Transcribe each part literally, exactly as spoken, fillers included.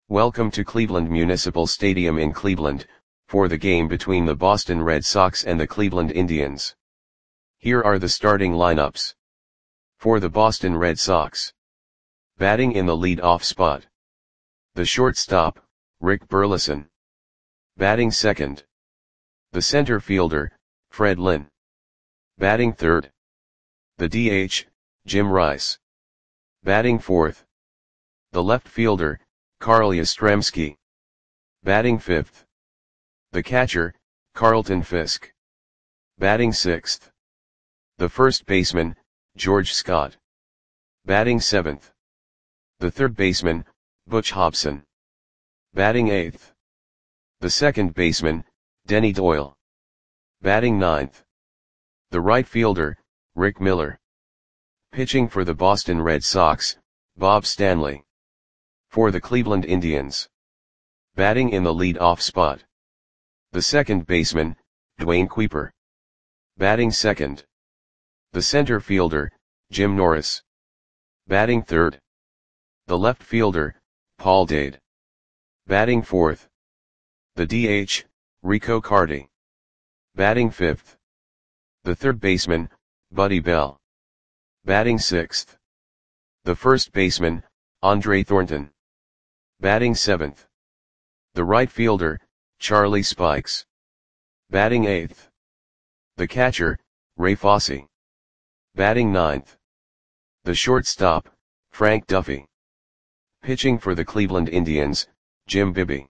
Welcome to Cleveland Municipal Stadium in Cleveland, for the game between the Boston Red Sox and the Cleveland Indians. Here are the starting lineups. For the Boston Red Sox. Batting in the lead-off spot. The shortstop, Rick Burleson. Batting second. The center fielder, Fred Lynn. Batting third. The D H, Jim Rice. Batting fourth. The left fielder, Carl Yastrzemski. Batting fifth. The catcher, Carlton Fisk. Batting sixth. The first baseman, George Scott. Batting seventh. The third baseman, Butch Hobson. Batting eighth. The second baseman, Denny Doyle. Batting ninth. The right fielder, Rick Miller. Pitching for the Boston Red Sox, Bob Stanley. For the Cleveland Indians. Batting in the lead-off spot. The second baseman, Dwayne Kuiper. Batting second. The center fielder, Jim Norris. Batting third. The left fielder, Paul Dade. Batting fourth. The D H, Rico Carty. Batting fifth. The third baseman, Buddy Bell. Batting sixth. The first baseman, Andre Thornton. Batting seventh. The right fielder, Charlie Spikes. Batting eighth. The catcher, Ray Fosse. Batting ninth. The shortstop, Frank Duffy. Pitching for the Cleveland Indians, Jim Bibby.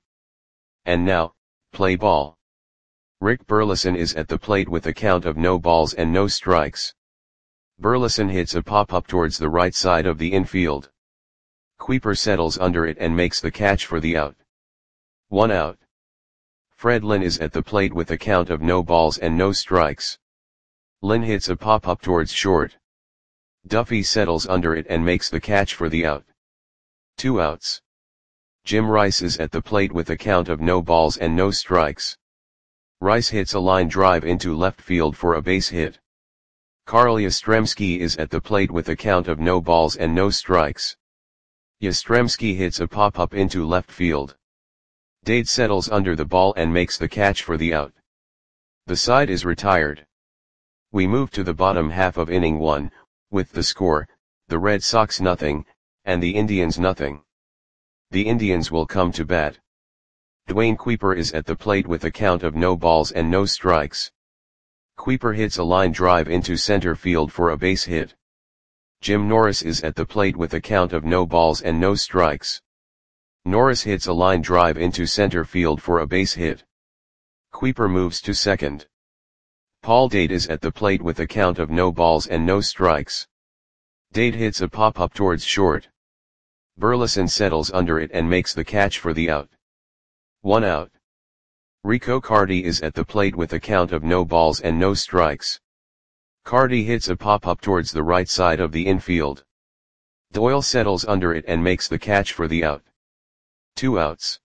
And now, play ball. Rick Burleson is at the plate with a count of no balls and no strikes. Burleson hits a pop-up towards the right side of the infield. Kuiper settles under it and makes the catch for the out. One out. Fred Lynn is at the plate with a count of no balls and no strikes. Lynn hits a pop-up towards short. Duffy settles under it and makes the catch for the out. Two outs. Jim Rice is at the plate with a count of no balls and no strikes. Rice hits a line drive into left field for a base hit. Carl Yastrzemski is at the plate with a count of no balls and no strikes. Yastrzemski hits a pop-up into left field. Dade settles under the ball and makes the catch for the out. The side is retired. We move to the bottom half of inning one, with the score, the Red Sox nothing, and the Indians nothing. The Indians will come to bat. Dwayne Kuiper is at the plate with a count of no balls and no strikes. Kuiper hits a line drive into center field for a base hit. Jim Norris is at the plate with a count of no balls and no strikes. Norris hits a line drive into center field for a base hit. Kuiper moves to second. Paul Dade is at the plate with a count of no balls and no strikes. Dade hits a pop-up towards short. Burleson settles under it and makes the catch for the out. One out. Rico Carty is at the plate with a count of no balls and no strikes. Carty hits a pop-up towards the right side of the infield. Doyle settles under it and makes the catch for the out. Two outs.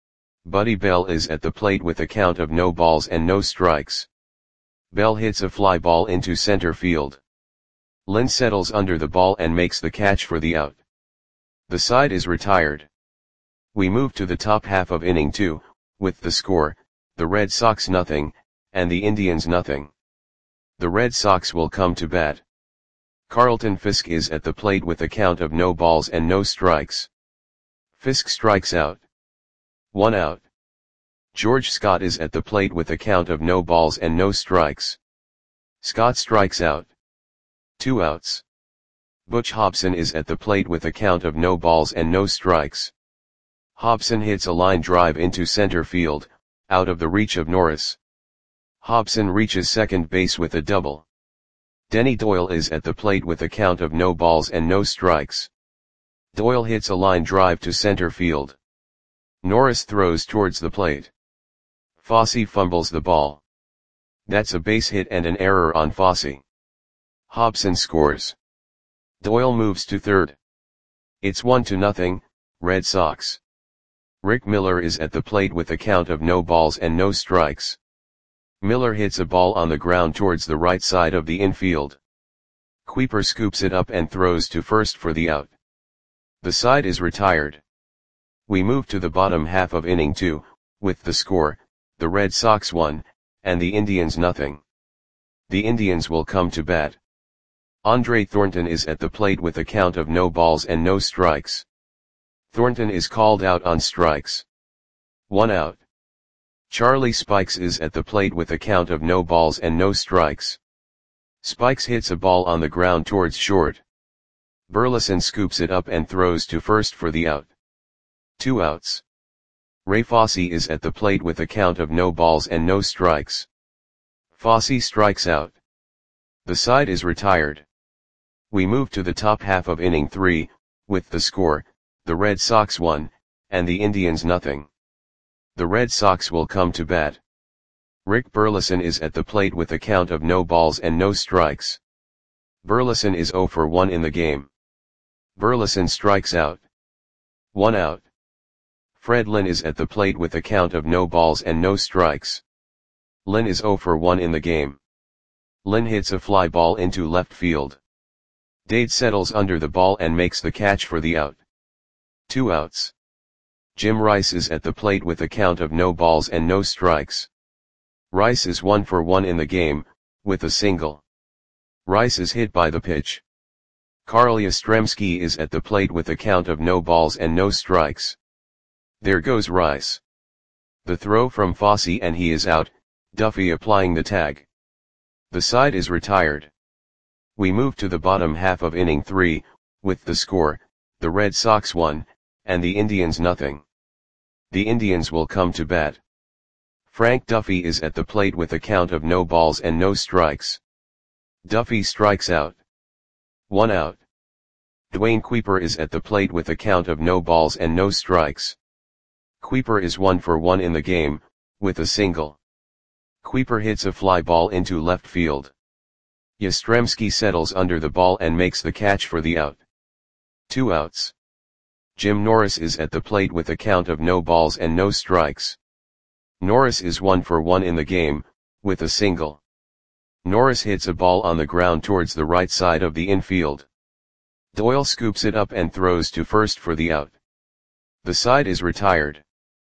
Buddy Bell is at the plate with a count of no balls and no strikes. Bell hits a fly ball into center field. Lynn settles under the ball and makes the catch for the out. The side is retired. We move to the top half of inning two, with the score, the Red Sox nothing, and the Indians nothing. The Red Sox will come to bat. Carlton Fisk is at the plate with a count of no balls and no strikes. Fisk strikes out. One out. George Scott is at the plate with a count of no balls and no strikes. Scott strikes out. Two outs. Butch Hobson is at the plate with a count of no balls and no strikes. Hobson hits a line drive into center field, out of the reach of Norris. Hobson reaches second base with a double. Denny Doyle is at the plate with a count of no balls and no strikes. Doyle hits a line drive to center field. Norris throws towards the plate. Fosse fumbles the ball. That's a base hit and an error on Fosse. Hobson scores. Doyle moves to third. It's one to nothing, Red Sox. Rick Miller is at the plate with a count of no balls and no strikes. Miller hits a ball on the ground towards the right side of the infield. Kuiper scoops it up and throws to first for the out. The side is retired. We move to the bottom half of inning two, with the score, the Red Sox one, and the Indians nothing. The Indians will come to bat. Andre Thornton is at the plate with a count of no balls and no strikes. Thornton is called out on strikes. One out. Charlie Spikes is at the plate with a count of no balls and no strikes. Spikes hits a ball on the ground towards short. Burleson scoops it up and throws to first for the out. Two outs. Ray Fosse is at the plate with a count of no balls and no strikes. Fosse strikes out. The side is retired. We move to the top half of inning three, with the score, the Red Sox one, and the Indians nothing. The Red Sox will come to bat. Rick Burleson is at the plate with a count of no balls and no strikes. Burleson is oh for one in the game. Burleson strikes out. One out. Fred Lynn is at the plate with a count of no balls and no strikes. Lynn is oh for one in the game. Lynn hits a fly ball into left field. Dade settles under the ball and makes the catch for the out. Two outs. Jim Rice is at the plate with a count of no balls and no strikes. Rice is one for one in the game, with a single. Rice is hit by the pitch. Carl Yastrzemski is at the plate with a count of no balls and no strikes. There goes Rice. The throw from Fosse and he is out, Duffy applying the tag. The side is retired. We move to the bottom half of inning three, with the score, the Red Sox one, and the Indians nothing. The Indians will come to bat. Frank Duffy is at the plate with a count of no balls and no strikes. Duffy strikes out. One out. Dwayne Kuiper is at the plate with a count of no balls and no strikes. Kuiper is one for one in the game, with a single. Kuiper hits a fly ball into left field. Yastrzemski settles under the ball and makes the catch for the out. Two outs. Jim Norris is at the plate with a count of no balls and no strikes. Norris is one for one in the game, with a single. Norris hits a ball on the ground towards the right side of the infield. Doyle scoops it up and throws to first for the out. The side is retired.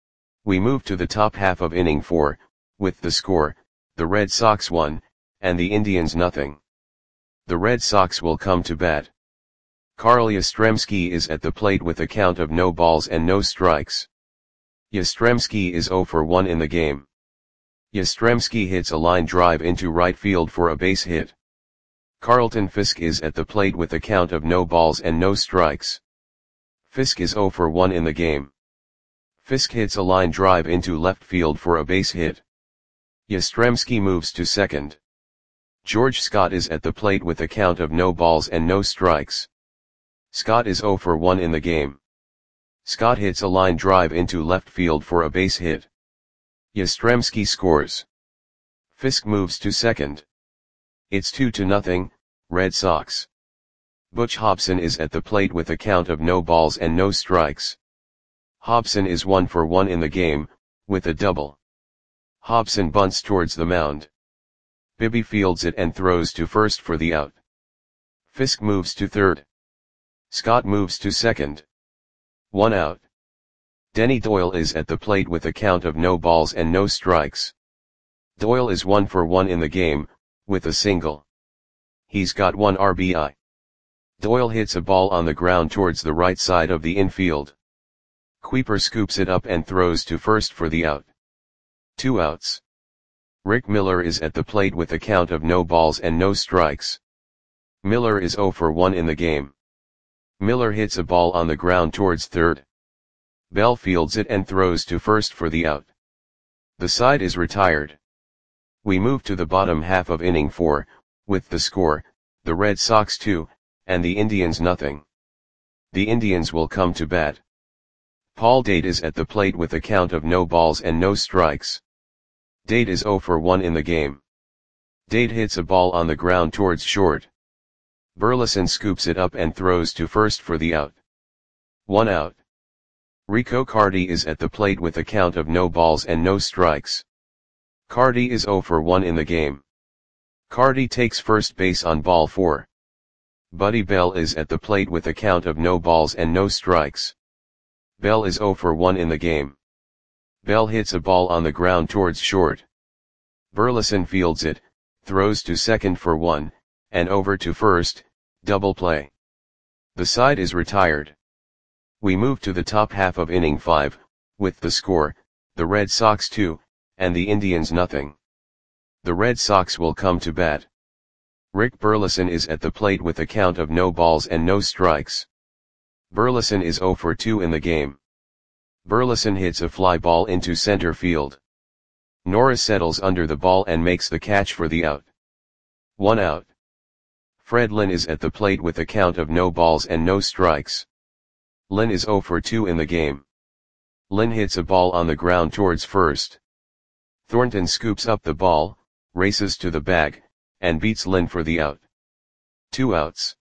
We move to the top half of inning four, with the score, the Red Sox one, and the Indians nothing. The Red Sox will come to bat. Carl Yastrzemski is at the plate with a count of no balls and no strikes. Yastrzemski is oh for one in the game. Yastrzemski hits a line drive into right field for a base hit. Carlton Fisk is at the plate with a count of no balls and no strikes. Fisk is oh for one in the game. Fisk hits a line drive into left field for a base hit. Yastrzemski moves to second. George Scott is at the plate with a count of no balls and no strikes. Scott is oh for one in the game. Scott hits a line drive into left field for a base hit. Yastrzemski scores. Fisk moves to second. It's two to nothing, Red Sox. Butch Hobson is at the plate with a count of no balls and no strikes. Hobson is one for one in the game, with a double. Hobson bunts towards the mound. Bibby fields it and throws to first for the out. Fisk moves to third. Scott moves to second. One out. Denny Doyle is at the plate with a count of no balls and no strikes. Doyle is one for one in the game, with a single. He's got one R B I. Doyle hits a ball on the ground towards the right side of the infield. Kuiper scoops it up and throws to first for the out. Two outs. Rick Miller is at the plate with a count of no balls and no strikes. Miller is oh for one in the game. Miller hits a ball on the ground towards third. Bell fields it and throws to first for the out. The side is retired. We move to the bottom half of inning four, with the score, the Red Sox two, and the Indians nothing. The Indians will come to bat. Paul Dade is at the plate with a count of no balls and no strikes. Dade is oh for one in the game. Dade hits a ball on the ground towards short. Burleson scoops it up and throws to first for the out. One out. Rico Carty is at the plate with a count of no balls and no strikes. Carty is oh for one in the game. Carty takes first base on ball four. Buddy Bell is at the plate with a count of no balls and no strikes. Bell is zero for one in the game. Bell hits a ball on the ground towards short. Burleson fields it, throws to second for one, and over to first, double play. The side is retired. We move to the top half of inning five, with the score, the Red Sox two, and the Indians nothing. The Red Sox will come to bat. Rick Burleson is at the plate with a count of no balls and no strikes. Burleson is zero for two in the game. Burleson hits a fly ball into center field. Norris settles under the ball and makes the catch for the out. One out. Fred Lynn is at the plate with a count of no balls and no strikes. Lynn is zero for two in the game. Lynn hits a ball on the ground towards first. Thornton scoops up the ball, races to the bag, and beats Lynn for the out. Two outs.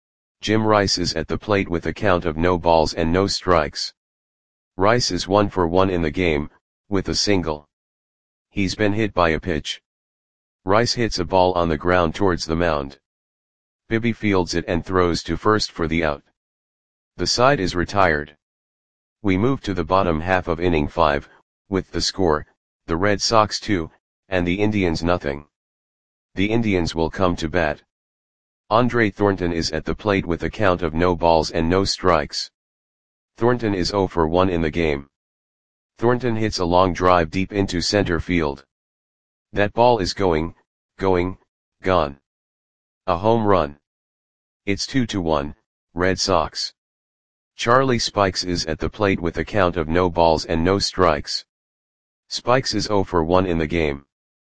Jim Rice is at the plate with a count of no balls and no strikes. Rice is one for one in the game, with a single. He's been hit by a pitch. Rice hits a ball on the ground towards the mound. Bibby fields it and throws to first for the out. The side is retired. We move to the bottom half of inning five, with the score, the Red Sox two, and the Indians nothing. The Indians will come to bat. Andre Thornton is at the plate with a count of no balls and no strikes. Thornton is zero for one in the game. Thornton hits a long drive deep into center field. That ball is going, going, gone. A home run. It's two to one, Red Sox. Charlie Spikes is at the plate with a count of no balls and no strikes. Spikes is zero for one in the game.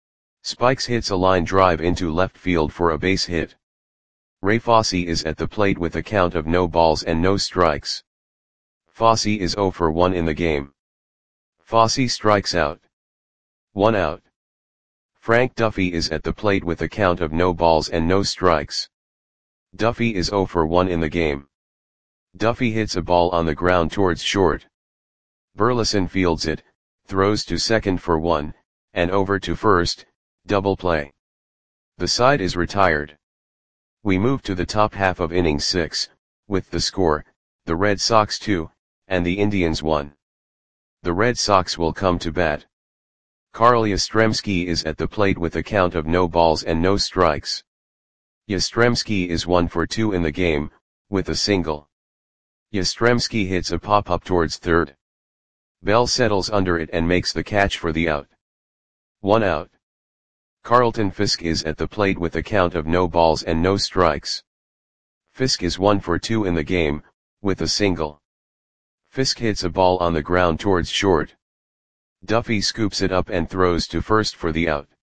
Spikes hits a line drive into left field for a base hit. Ray Fosse is at the plate with a count of no balls and no strikes. Fosse is zero for one in the game. Fosse strikes out. One out. Frank Duffy is at the plate with a count of no balls and no strikes. Duffy is zero for one in the game. Duffy hits a ball on the ground towards short. Burleson fields it, throws to second for one, and over to first, double play. The side is retired. We move to the top half of inning six, with the score, the Red Sox two, and the Indians one. The Red Sox will come to bat. Carl Yastrzemski is at the plate with a count of no balls and no strikes. Yastrzemski is one for two in the game, with a single. Yastrzemski hits a pop-up towards third. Bell settles under it and makes the catch for the out. One out. Carlton Fisk is at the plate with a count of no balls and no strikes. Fisk is one for two in the game, with a single. Fisk hits a ball on the ground towards short. Duffy scoops it up and throws to first for the out.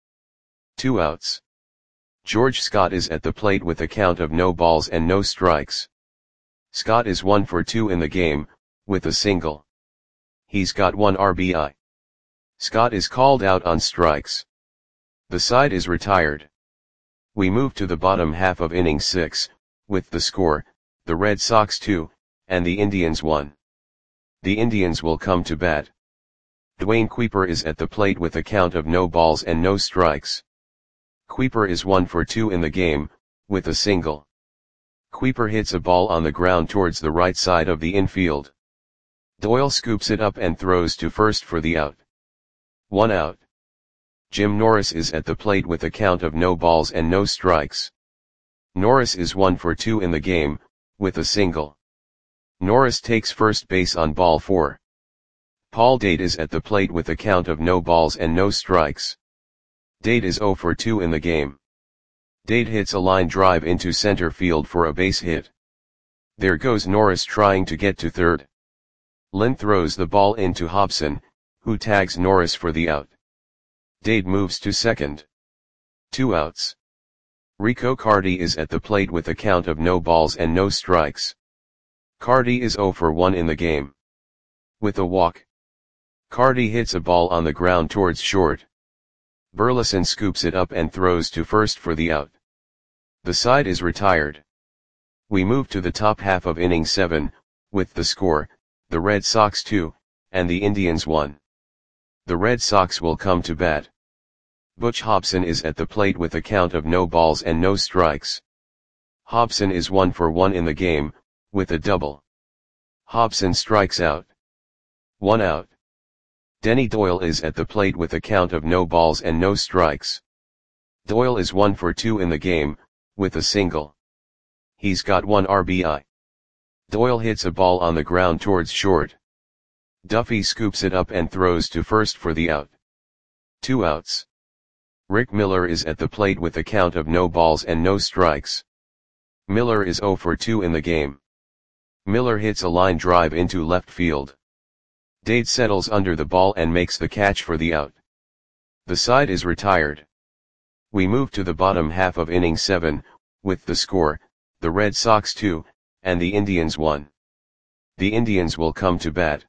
Two outs. George Scott is at the plate with a count of no balls and no strikes. Scott is one for two in the game, with a single. He's got one R B I. Scott is called out on strikes. The side is retired. We move to the bottom half of inning six, with the score, the Red Sox two, and the Indians one. The Indians will come to bat. Dwayne Kuiper is at the plate with a count of no balls and no strikes. Kuiper is one for two in the game, with a single. Kuiper hits a ball on the ground towards the right side of the infield. Doyle scoops it up and throws to first for the out. One out. Jim Norris is at the plate with a count of no balls and no strikes. Norris is one for two in the game, with a single. Norris takes first base on ball four. Paul Dade is at the plate with a count of no balls and no strikes. Dade is zero for two in the game. Dade hits a line drive into center field for a base hit. There goes Norris trying to get to third. Lynn throws the ball into Hobson, who tags Norris for the out. Dade moves to second. Two outs. Rico Carty is at the plate with a count of no balls and no strikes. Carty is zero for one in the game. With a walk. Carty hits a ball on the ground towards short. Burleson scoops it up and throws to first for the out. The side is retired. We move to the top half of inning seven, with the score, the Red Sox two, and the Indians one. The Red Sox will come to bat. Butch Hobson is at the plate with a count of no balls and no strikes. Hobson is one for one in the game, with a double. Hobson strikes out. One out. Denny Doyle is at the plate with a count of no balls and no strikes. Doyle is one for two in the game, with a single. He's got one R B I. Doyle hits a ball on the ground towards short. Duffy scoops it up and throws to first for the out. Two outs. Rick Miller is at the plate with a count of no balls and no strikes. Miller is zero for two in the game. Miller hits a line drive into left field. Dade settles under the ball and makes the catch for the out. The side is retired. We move to the bottom half of inning seven, with the score, the Red Sox two, and the Indians one. The Indians will come to bat.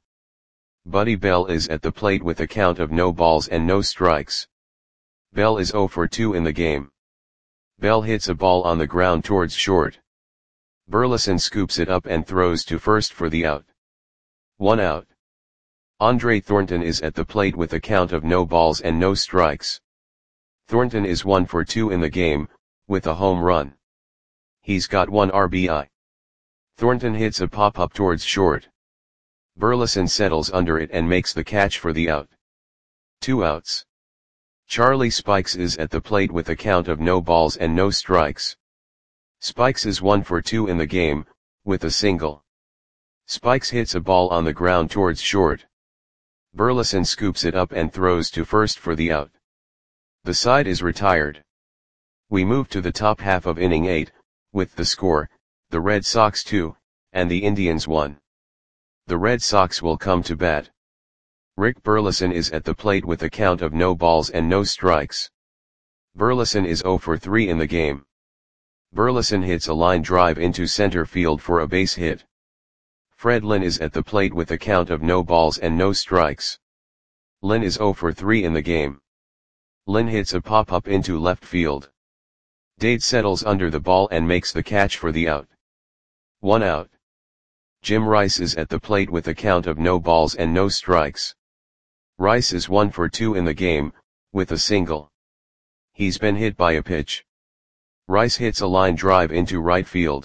Buddy Bell is at the plate with a count of no balls and no strikes. Bell is zero for two in the game. Bell hits a ball on the ground towards short. Burleson scoops it up and throws to first for the out. One out. Andre Thornton is at the plate with a count of no balls and no strikes. Thornton is one for two in the game, with a home run. He's got one R B I. Thornton hits a pop-up towards short. Burleson settles under it and makes the catch for the out. Two outs. Charlie Spikes is at the plate with a count of no balls and no strikes. Spikes is one for two in the game, with a single. Spikes hits a ball on the ground towards short. Burleson scoops it up and throws to first for the out. The side is retired. We move to the top half of inning eight, with the score, the Red Sox two, and the Indians one. The Red Sox will come to bat. Rick Burleson is at the plate with a count of no balls and no strikes. Burleson is zero for three in the game. Burleson hits a line drive into center field for a base hit. Fred Lynn is at the plate with a count of no balls and no strikes. Lynn is zero for three in the game. Lynn hits a pop-up into left field. Dade settles under the ball and makes the catch for the out. One out. Jim Rice is at the plate with a count of no balls and no strikes. Rice is one for two in the game, with a single. He's been hit by a pitch. Rice hits a line drive into right field.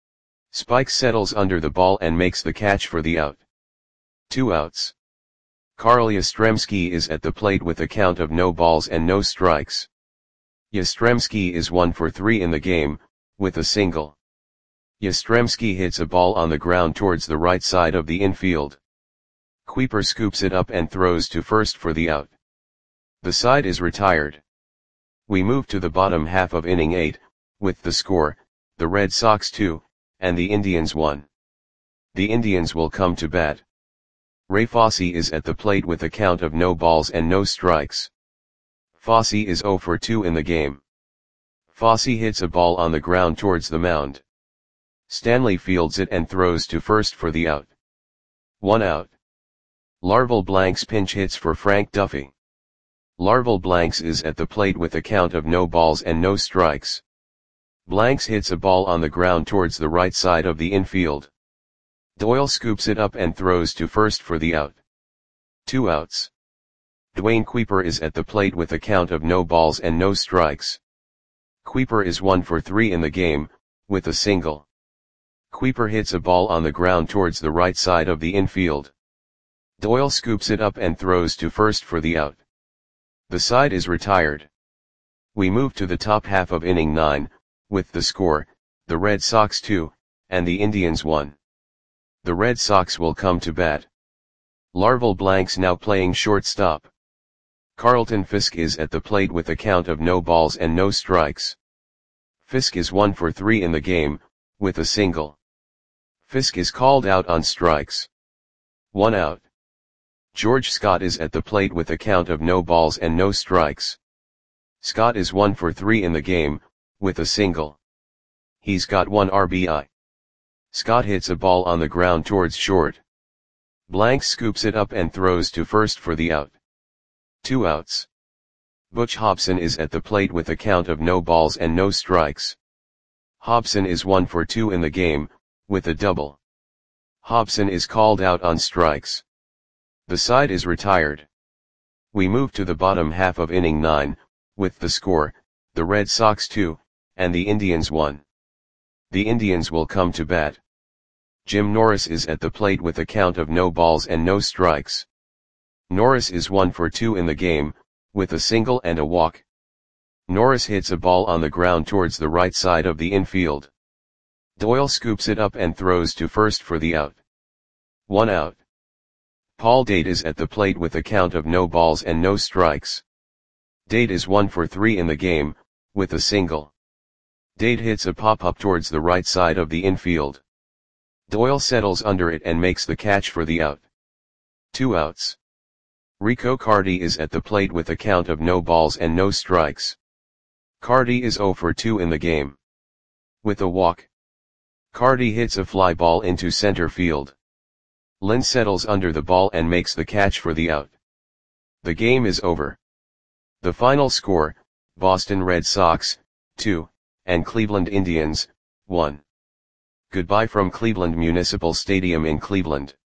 Spike settles under the ball and makes the catch for the out. Two outs. Carl Yastrzemski is at the plate with a count of no balls and no strikes. Yastrzemski is one for three in the game, with a single. Yastrzemski hits a ball on the ground towards the right side of the infield. Kuiper scoops it up and throws to first for the out. The side is retired. We move to the bottom half of inning eight, with the score, the Red Sox two, and the Indians one. The Indians will come to bat. Ray Fosse is at the plate with a count of no balls and no strikes. Fosse is zero for two in the game. Fosse hits a ball on the ground towards the mound. Stanley fields it and throws to first for the out. One out. Larval Blanks pinch hits for Frank Duffy. Larval Blanks is at the plate with a count of no balls and no strikes. Blanks hits a ball on the ground towards the right side of the infield. Doyle scoops it up and throws to first for the out. Two outs. Dwayne Kuiper is at the plate with a count of no balls and no strikes. Kuiper is one for three in the game, with a single. Kuiper hits a ball on the ground towards the right side of the infield. Doyle scoops it up and throws to first for the out. The side is retired. We move to the top half of inning nine, with the score, the Red Sox two, and the Indians one. The Red Sox will come to bat. Larval Blanks now playing shortstop. Carlton Fisk is at the plate with a count of no balls and no strikes. Fisk is one for three in the game, with a single. Fisk is called out on strikes. One out. George Scott is at the plate with a count of no balls and no strikes. Scott is one for three in the game, with a single. He's got one R B I. Scott hits a ball on the ground towards short. Blanks scoops it up and throws to first for the out. Two outs. Butch Hobson is at the plate with a count of no balls and no strikes. Hobson is one for two in the game, with a double. Hobson is called out on strikes. The side is retired. We move to the bottom half of inning nine, with the score, the Red Sox two, and the Indians one. The Indians will come to bat. Jim Norris is at the plate with a count of no balls and no strikes. Norris is one for two in the game, with a single and a walk. Norris hits a ball on the ground towards the right side of the infield. Doyle scoops it up and throws to first for the out. One out. Paul Date is at the plate with a count of no balls and no strikes. Date is one for three in the game, with a single. Date hits a pop-up towards the right side of the infield. Doyle settles under it and makes the catch for the out. Two outs. Rico Carty is at the plate with a count of no balls and no strikes. Carty is zero for two in the game. With a walk. Carty hits a fly ball into center field. Lynn settles under the ball and makes the catch for the out. The game is over. The final score, Boston Red Sox, two, and Cleveland Indians, one. Goodbye from Cleveland Municipal Stadium in Cleveland.